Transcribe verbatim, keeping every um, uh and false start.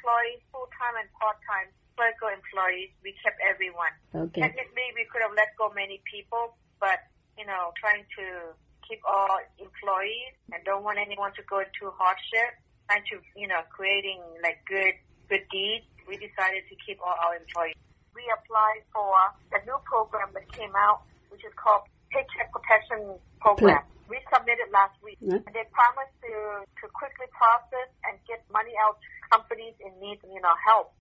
employees, full-time and part-time clerical employees. We kept everyone. Okay. Technically, we could have let go many people, but, you know, trying to keep all employees and don't want anyone to go into hardship, trying to, you know, creating, like, good, good deeds, we decided to keep all our employees. We applied for a new program that came out, which is called Paycheck Protection Program. We submitted last week. Mm-hmm. And they promised to, to quickly process and get money out to companies in need, you know, help.